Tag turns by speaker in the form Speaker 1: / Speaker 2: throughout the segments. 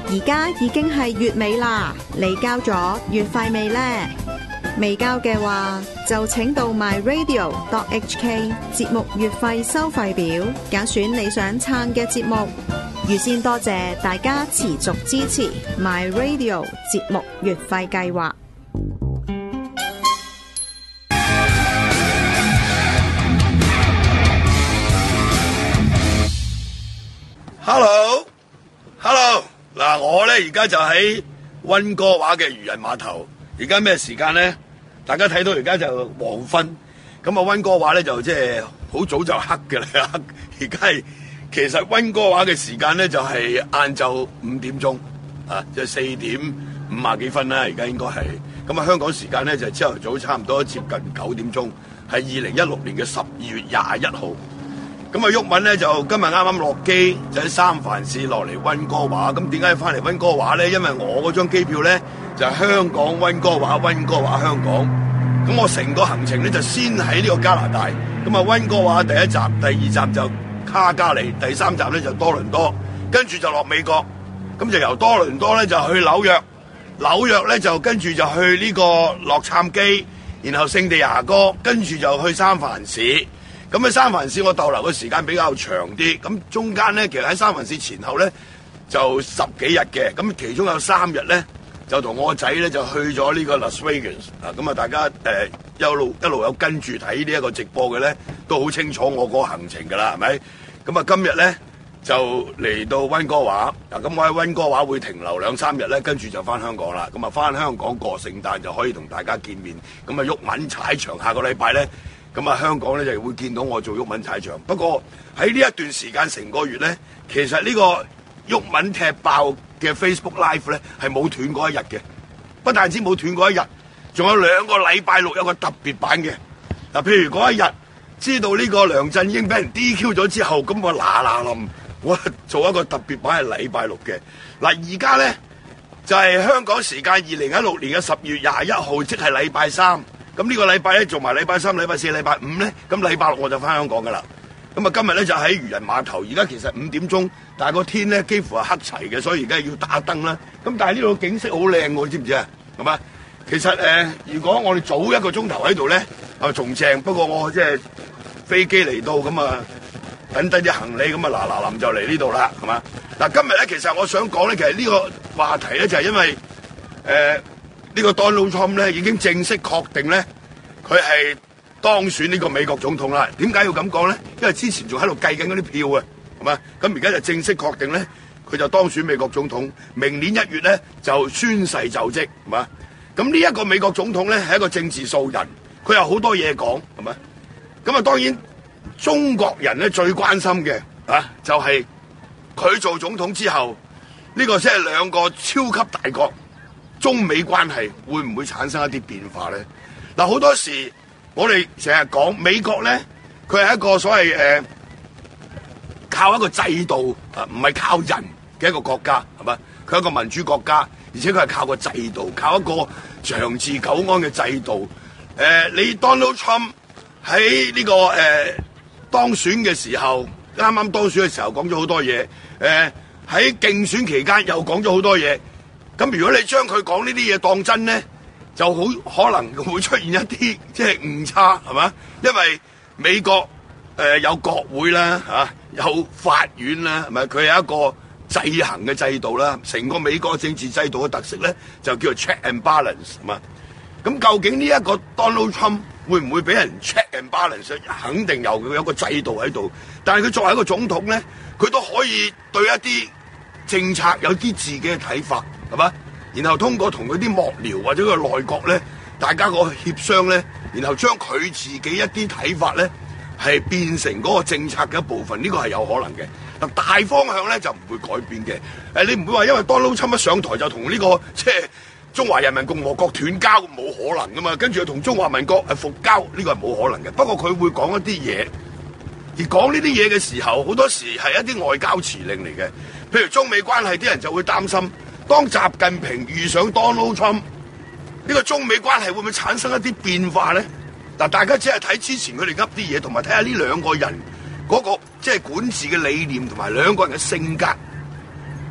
Speaker 1: 而家已經係月尾啦，你交咗月費未呢？未交嘅話，就請到 myradio.hk 節目月費收費表，揀選你想撐嘅節目。預先多謝大家持續支持 myradio 節目月費計劃。
Speaker 2: Hello， 嗱，我咧而家就喺溫哥華嘅漁人碼頭。而家咩時間咧？大家睇到而家就黃昏。咁啊，溫哥華咧就即係好早就黑嘅啦。而家係其實溫哥華嘅時間咧就係晏晝5點鐘啊，即係4點50幾分啦。而家應該係咁啊。香港時間咧就係朝頭早差唔多接近9點鐘，係2016年嘅12月21號。咁啊，毓民咧就今日啱啱落機，就喺三藩市落嚟溫哥華。咁點解翻嚟溫哥華咧？因為我嗰張機票咧就係香港溫哥華，溫哥華香港。咁我成個行程咧就先喺呢個加拿大。咁啊，溫哥華第一站、第二站就卡加利，第三站咧就多倫多，跟住就落美國。咁就由多倫多咧就去紐約，紐約咧就跟住就去呢個洛杉磯，然後聖地牙哥，跟住就去三藩市。咁喺三藩市我逗留嘅時間比較長啲，咁中間咧其實喺三藩市前後咧就10幾日嘅，咁其中有3日咧就同我個仔咧就去咗呢個 Las Vegas 啊，咁啊大家一路有跟住睇呢一個直播嘅咧，都好清楚我個行程㗎啦，係咪？咁啊今日咧就嚟到溫哥華，嗱咁我喺溫哥華會停留2-3日咧，跟住就翻香港啦。咁啊翻香港過聖誕就可以同大家見面。咁啊毓民踩場下個禮拜咧。咁啊，香港咧就會見到我做毓民踩場。不過喺呢一段時間成個月咧，其實呢個毓民踢爆嘅 Facebook Live 咧係冇斷過一日嘅，不但止冇斷過一日，仲有2個禮拜六有個特別版嘅。嗱，譬如嗰一日知道呢個梁振英俾人 DQ 咗之後，咁我嗱臨我做一個特別版係禮拜六嘅。嗱，而家咧就係香港時間2016年嘅10月21號，即係禮拜3。咁呢個禮拜咧做埋禮拜3、禮拜4、禮拜5咧，咁禮拜6我就翻香港噶啦。咁啊今日咧就喺漁人碼頭，而家其實5點鐘，但係個天咧幾乎係黑齊嘅，所以而家要打燈啦。咁但係呢度景色好靚喎，知唔知啊？係嘛？其實如果我哋早1個鐘頭喺度咧，仲正。不過我即係飛機嚟到咁啊，等啲行李咁啊嗱臨就嚟呢度啦，係嘛？嗱，今日咧其實我想講咧，其實呢個話題咧就係因為呢個 Donald Trump 咧已經正式確定咧，佢係當選呢個美國總統啦。點解要咁講咧？因為之前仲喺度計緊嗰啲票啊，係嘛？咁而家就正式確定咧，佢就當選美國總統。明年1月咧就宣誓就職，係嘛？咁呢一個美國總統咧係一個政治素人，佢有好多嘢講，係嘛？咁啊當然中國人咧最關心嘅就係佢做總統之後，呢個即係2個超級大國。中美關係會唔會產生一啲變化咧？嗱，好多時我哋成日講美國咧，佢係一個所謂靠一個制度唔係靠人嘅一個國家，係嘛？佢係一個民主國家，而且佢係靠個制度，靠一個長治久安嘅制度。你 Donald Trump 喺呢個當選嘅時候，啱啱當選嘅時候講咗好多嘢，喺競選期間又講咗好多嘢。咁如果你將佢講呢啲嘢當真咧，就好可能會出現一啲即係誤差，係嘛？因為美國有國會啦，有法院啦，係咪？佢係一個制衡嘅制度啦。成個美國政治制度嘅特色咧，就叫做 check and balance，係嘛？咁究竟呢一個 Donald Trump 會唔會俾人 check and balance？肯定有，佢有個制度喺度。但係佢作為一個總統咧，佢都可以對一啲政策有啲自己嘅睇法。係嘛？然後通過同佢啲幕僚或者個內閣咧，大家個協商咧，然後將佢自己一啲睇法咧，係變成嗰個政策嘅一部分，呢個係有可能嘅。嗱，大方向咧就唔會改變嘅。你唔會話因為 Donald Trump 一上台就同呢個即係中華人民共和國斷交，冇可能噶嘛。跟住又同中華民國復交，呢個係冇可能嘅。不過佢會講一啲嘢，而講呢啲嘢嘅時候，好多時係一啲外交辭令嚟嘅。譬如中美關係，啲人就會擔心。當習近平遇上 Donald Trump，呢個中美關係會唔會產生一啲變化咧？嗱，大家只係睇之前佢哋噏啲嘢，同埋睇下呢2個人嗰個即係管治嘅理念，同埋2個人嘅性格，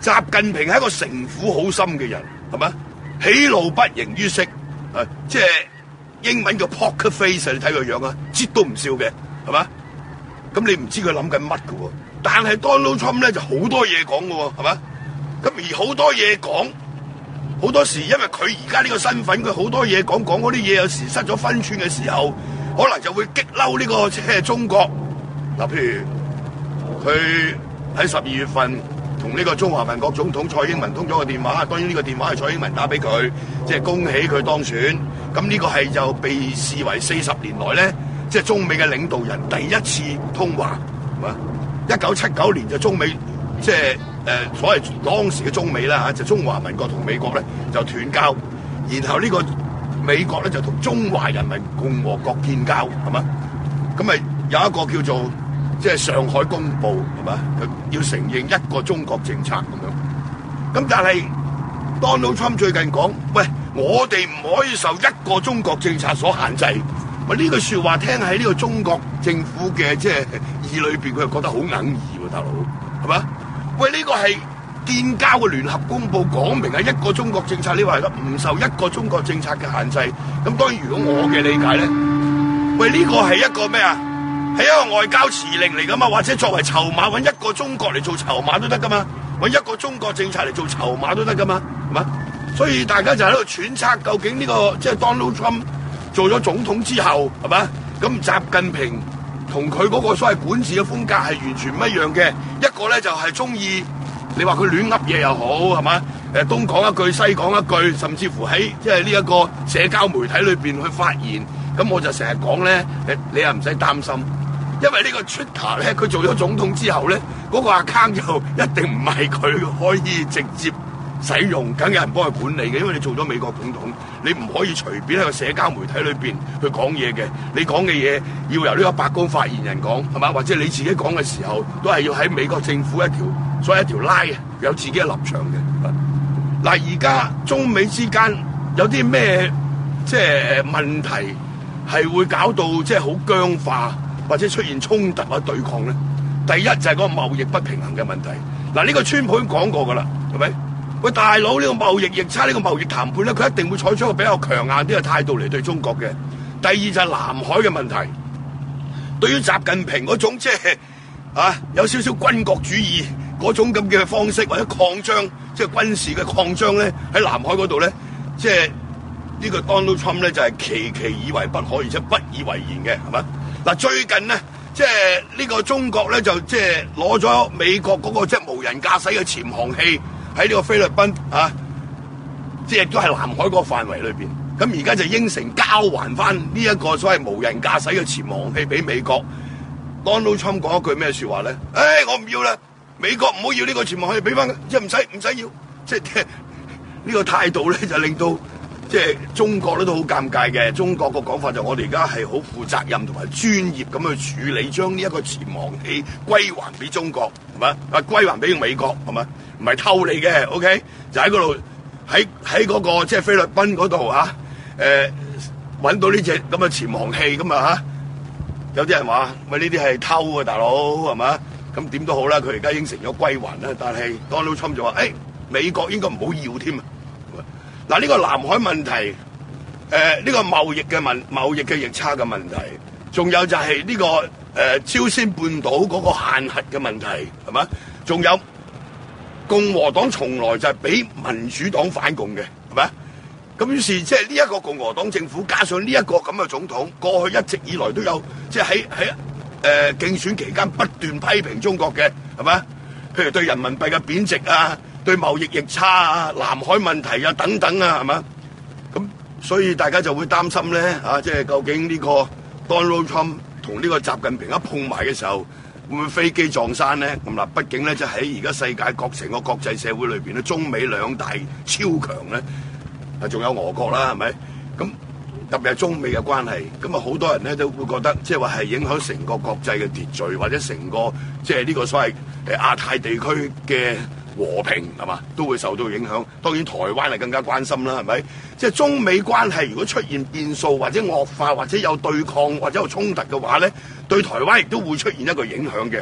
Speaker 2: 習近平係一個城府好深嘅人，係咪？喜怒不形於色，即係英文叫 poker face， 你睇佢樣啊，擠都唔笑嘅，係咪？咁你唔知佢諗緊乜嘅喎？但係 Donald Trump 咧就好多嘢講嘅喎，係咪？咁而好多嘢講，好多時因為佢而家呢個身份，佢好多嘢講嗰啲嘢，有時失咗分寸嘅時候，可能就會激嬲呢個即係中國。嗱，譬如佢喺12月份同呢個中華民國總統蔡英文通咗個電話，當然呢個電話係蔡英文打俾佢，即係恭喜佢當選。咁呢個係就被視為40年來咧，即係中美嘅領導人第一次通話，係嘛？1979年就中美即係所謂當時嘅中美啦嚇，就中華民國同美國咧就斷交，然後呢個美國咧就同中華人民共和國建交，係嘛？咁咪有一個叫做即係上海公報，係嘛？佢要承認一個中國政策咁樣。咁但係 Donald Trump 最近講，喂，我哋唔可以受一個中國政策所限制。喂，呢句説話聽喺呢個中國政府嘅即係耳裏邊，佢又覺得好哽耳喎，大佬，係嘛？喂，呢個係建交嘅聯合公報講明係一個中國政策，你話唔受一個中國政策嘅限制。咁當然，如果我嘅理解咧，喂，呢個係一個咩啊？係一個外交辭令嚟噶嘛，或者作為籌碼，揾一個中國嚟做籌碼都得噶嘛，揾一個中國政策嚟做籌碼都得噶嘛，係嘛？所以大家就喺度揣測，究竟呢個即係 Donald Trump 做咗總統之後，係嘛？咁習近平同佢嗰個所謂管治嘅風格係完全唔一樣嘅。一個咧就係中意你話佢亂噏嘢又好，係嘛？東講一句西講一句，甚至乎喺即係呢一個社交媒體裏邊去發言。咁我就成日講咧，你又唔使擔心。因為呢個 Twitter 咧，佢做咗總統之後咧，嗰個 account 就一定唔係佢可以直接使用，梗有人幫佢管理嘅。因為你做咗美國總統，你唔可以隨便喺個社交媒體裏邊去講嘢嘅。你講嘅嘢要由呢個白宮發言人講，係嘛？或者你自己講嘅時候，都係要喺美國政府所謂一條拉有自己嘅立場嘅。嗱，而家中美之間有啲咩即係問題係會搞到即係好僵化，或者出現衝突或者對抗咧？第一就係嗰個貿易不平衡嘅問題。嗱，呢個川普已經講過㗎啦，係咪？喂，大佬，呢個貿易逆差，呢個貿易談判咧，佢一定會採取一個比較強硬啲嘅態度嚟對中國嘅。第二就係南海嘅問題。對於習近平嗰種即係有少少軍國主義嗰種咁嘅方式，或者擴張即係軍事嘅擴張咧，喺南海嗰度咧，即係呢個 Donald Trump 咧就係期以為不可，而且不以為然嘅，係嘛？嗱，最近咧，即係呢個中國咧就即係攞咗美國嗰個即係無人駕駛嘅潛航器喺呢個菲律賓即係都係南海嗰個範圍裏邊。咁而家就應承交還翻呢一個所謂無人駕駛嘅潛航器俾美國。Donald Trump 講一句咩説話咧？我唔要啦，美國唔好要呢個潛航器，俾翻即係唔使要，即係呢個態度咧就令到即係中國咧都好尷尬嘅。中國個講法就我哋而家係好負責任同埋專業咁去處理，將呢一個潛航器歸還俾中國，係嘛？歸還俾美國，係嘛？唔係偷你嘅 ，OK？ 就喺嗰度喺嗰個即係菲律賓嗰度揾到呢隻咁嘅潛航器咁啊，有啲人話喂，呢啲係偷啊，大佬，係嘛？咁點都好啦，佢而家應承咗歸還啦，但係 Donald Trump 就話美國應該唔好要添啊。嗱，呢個南海問題，呢個貿易嘅逆差嘅問題，仲有就係呢個朝鮮半島嗰個限核嘅問題，係嘛？仲有共和黨從來就係俾民主黨反共嘅，係咪？咁於是即係呢一個共和黨政府加上呢一個咁嘅總統，過去一直以來都有即係喺競選期間不斷批評中國嘅，係咪？譬如對人民幣嘅貶值啊，對貿易逆差啊、南海問題啊等等啊，係嘛？咁所以大家就會擔心咧，即係究竟呢個 Donald Trump 同呢個習近平一碰埋嘅時候，會唔會飛機撞山咧？咁嗱，畢竟咧，即係喺而家世界成個國際社會裏邊咧，中美兩大超強咧。仲有俄國啦，係咪？咁特別係中美嘅關係，咁啊好多人咧都會覺得，即係話係影響成個國際嘅秩序，或者成個即係呢個所謂亞太地區嘅和平係嘛，都會受到影響。當然台灣係更加關心啦，係咪？即係中美關係如果出現變數或者惡化，或者有對抗或者有衝突嘅話咧，對台灣亦都會出現一個影響嘅，係咪？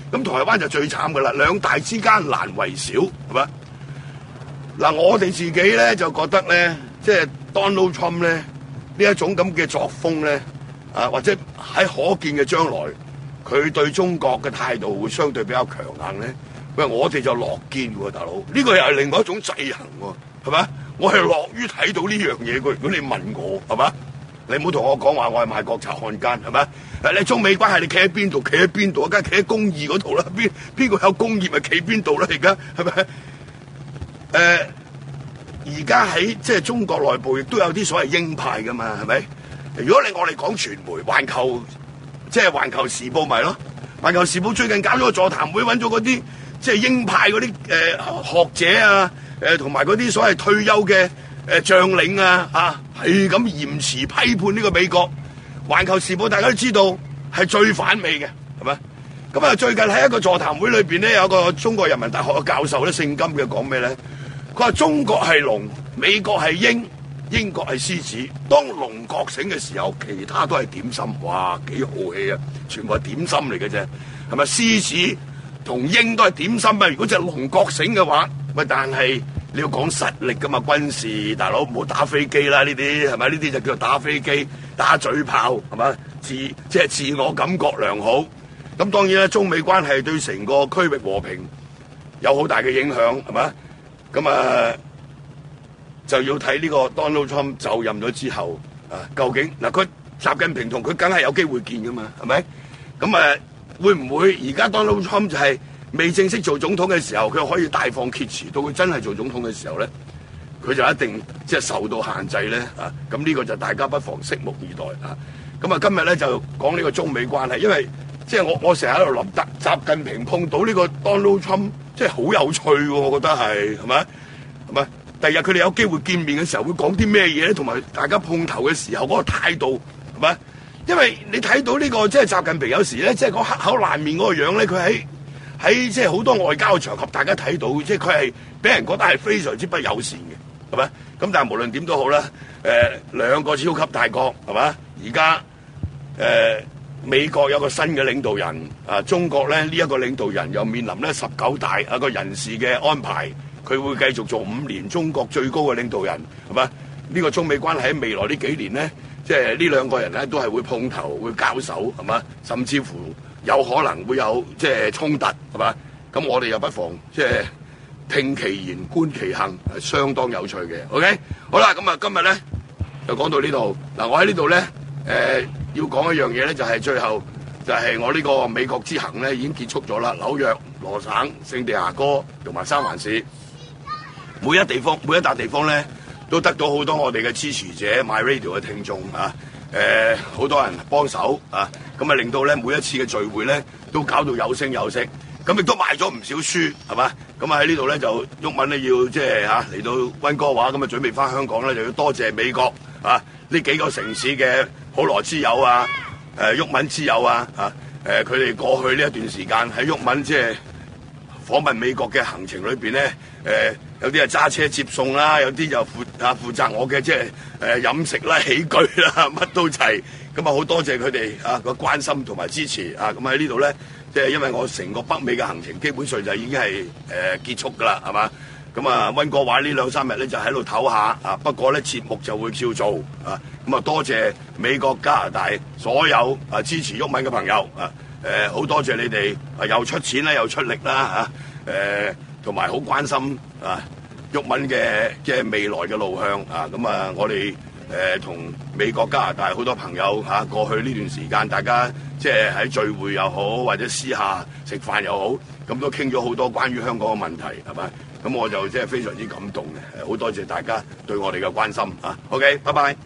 Speaker 2: 咁台灣就最慘噶啦，兩大之間難為小，係咪？嗱，我哋自己咧就覺得咧，即係 Donald Trump 咧呢一種咁嘅作風咧，或者喺可見嘅將來，佢對中國嘅態度會相對比較強硬咧。喂，我哋就樂見喎，大佬，呢個又係另外一種制衡喎，係咪？我係樂於睇到呢樣嘢嘅。如果你問我，係咪？你唔好同我講話我係賣國賊漢奸，係咪？你中美關係你企喺邊度？企喺邊度？梗係企喺公義嗰度啦。邊個有公義咪企邊度啦？而家係咪？而家喺即係中國內部亦都有啲所謂鷹派噶嘛，係咪？如果我哋講傳媒，環球時報咪咯？環球時報最近搞咗個座談會，揾咗嗰啲即係鷹派嗰啲學者啊，同埋嗰啲所謂退休嘅將領啊，係咁嚴詞批判呢個美國。環球時報大家都知道係最反美嘅，係咪？咁啊，最近喺一個座談會裏邊咧，有個中國人民大學嘅教授咧，姓金嘅講咩咧？佢話中國係龍，美國係鷹，英國係獅子。當龍覺醒嘅時候，其他都係點心。哇，幾豪氣啊！全部係點心嚟嘅啫，係咪？獅子同鷹都係點心啊！如果隻龍覺醒嘅話，喂，但係你要講實力噶嘛，軍事大佬唔好打飛機啦，呢啲係咪？呢啲就叫做打飛機、打嘴炮，係咪？即係自我感覺良好。咁當然啦，中美關係對成個區域和平有好大嘅影響，係咪？咁就要睇呢個 Donald Trump 就任咗之後究竟佢習近平同佢梗係有機會見噶嘛，係咪？咁會唔會而家 Donald Trump 就係未正式做總統嘅時候，佢可以大放厥詞，到佢真係做總統嘅時候咧，佢就一定即係受到限制咧咁呢個就大家不妨拭目以待咁今日咧就講呢個中美關係，因為即係我成日喺度諗，習近平碰到呢個 Donald Trump。即係好有趣喎，我覺得係咪？係咪？第日佢哋有機會見面嘅時候，會講啲咩嘢咧？同埋大家碰頭嘅時候嗰個態度係咪？因為你睇到呢個即係習近平有時咧，即係個黑口爛面嗰個樣咧，佢喺即係好多外交嘅場合，大家睇到即係佢係俾人覺得係非常之不友善嘅，係咪？咁但係無論點都好啦，兩個超級大國係咪？而家美國有個新嘅領導人，中國咧呢一個領導人又面臨咧19大個人事嘅安排，佢會繼續做5年中國最高嘅領導人，係嘛？呢個中美關係喺未來呢幾年咧，即係呢兩個人咧都係會碰頭、會交手，係嘛？甚至乎有可能會有即係衝突，係嘛？咁我哋又不妨即係聽其言觀其行，係相當有趣嘅。OK， 好啦，咁今日咧就講到呢度。嗱，我喺呢度咧要講一樣嘢咧，就係最後就係我呢個美國之行咧已經結束咗啦。紐約、羅省、聖地牙哥同埋三環市，每一笪地方咧都得到好多我哋嘅支持者 My Radio 嘅聽眾好多人幫手咁令到咧每一次嘅聚會咧都搞到有聲有色，咁亦都賣咗唔少書，係嘛？咁喺呢度咧就毓民咧要即係嚟到溫哥華，咁準備翻香港咧就要多謝美國呢幾個城市嘅普羅之友毓民之友佢哋過去呢一段時間喺毓民即係訪問美國嘅行程裏邊咧，有啲係揸車接送啦，有啲就負責我嘅即係飲食啦、起居啦，乜都齊。咁好多謝佢哋個關心同埋支持咁喺呢度咧，即係因為我成個北美嘅行程基本上就已經係結束㗎啦，係嘛？咁溫哥華呢2-3日咧就喺度唞下不過咧節目就會照做咁多謝美國、加拿大所有支持毓民嘅朋友好多謝你哋又出錢啦，又出力啦同埋好關心毓民嘅即係未來嘅路向我哋同美國、加拿大好多朋友過去呢段時間，大家即係喺聚會又好，或者私下食飯又好，咁都傾咗好多關於香港嘅問題，係咪？咁我就即係非常之感動嘅，好多謝大家對我哋嘅關心OK，拜拜。